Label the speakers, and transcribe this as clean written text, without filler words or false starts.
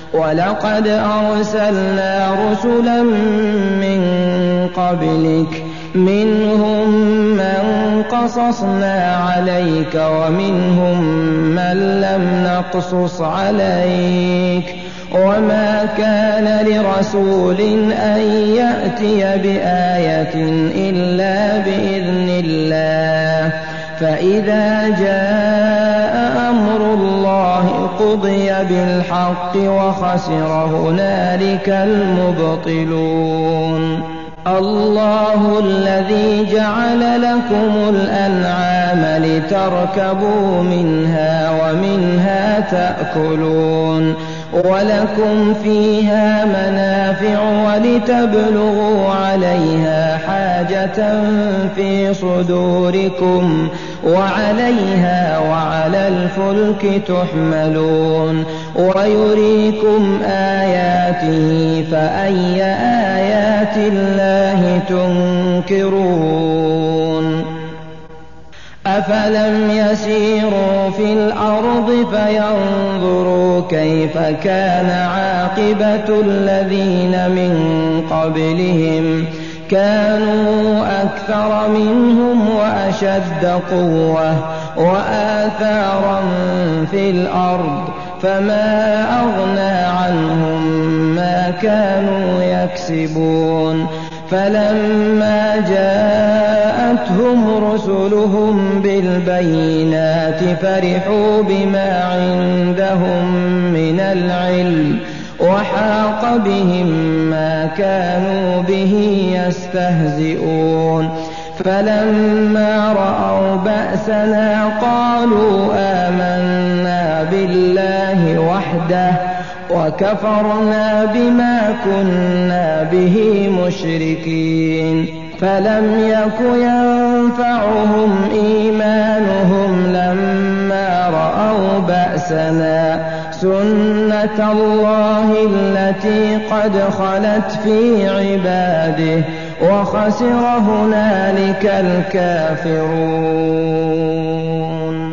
Speaker 1: وَلَقَدْ أَرْسَلْنَا رُسُلًا مِّن قَبْلِكَ مِنْهُم مَّن قَصَصْنَا عَلَيْكَ وَمِنْهُم مَّن لَّمْ نَقْصُصْ عَلَيْكَ ۗ وَمَا كَانَ لِرَسُولٍ أَن يَأْتِيَ بِآيَةٍ إِلَّا بِإِذْنِ اللَّهِ ۚ فَإِذَا جَاءَ أَمْرُ اللَّهِ قُضِيَ بِالْحَقِّ وَخَسِرَ هُنَالِكَ الْمُبْطِلُونَ. اللَّهُ الَّذِي جَعَلَ لَكُمُ الْأَنْعَامَ لِتَرْكَبُوا مِنْهَا وَمِنْهَا تَأْكُلُونَ وَلَكُمْ فِيهَا مَنَافِعُ وَلِتَبْلُغُوا عَلَيْهَا حَاجَةً فِي صُدُورِكُمْ وَعَلَيْهَا وَعَلَى الْفُلْكِ تُحْمَلُونَ وَيُرِيكُمْ آيَاتِهِ فَأَيَّ آيَاتِ اللَّهِ تُنكِرُونَ أَفَلَمْ يَسِيرُوا فِي الْأَرْضِ فَيَنظُرُوا كَيْفَ كَانَ عَاقِبَةُ الَّذِينَ مِن قَبْلِهِمْ ۚ كَانُوا أَكْثَرَ مِنْهُمْ وَأَشَدَّ قُوَّةً وَآثَارًا فِي الْأَرْضِ فَمَا أَغْنَىٰ عَنْهُم مَّا كَانُوا يَكْسِبُونَ فَلَمَّا جَاءَتْهُمْ رُسُلُهُم بِالْبَيِّنَاتِ فَرِحُوا بِمَا عِندَهُم مِّنَ الْعِلْمِ وَحَاقَ بِهِم مَّا كَانُوا بِهِ يَسْتَهْزِئُونَ فَلَمَّا رَأَوْا بَأْسَنَا قَالُوا آمَنَّا بِاللَّهِ وَحْدَهُ وَكَفَرْنَا بِمَا كُنَّا بِهِ مُشْرِكِينَ فَلَمْ يَكُ يَنفَعُهُمْ إِيمَانُهُمْ لَمَّا رَأَوْا بَأْسَنَا ۖ سُنَّتَ اللَّهِ الَّتِي قَدْ خَلَتْ فِي عِبَادِهِ ۖ وَخَسِرَ هُنَالِكَ الْكَافِرُونَ.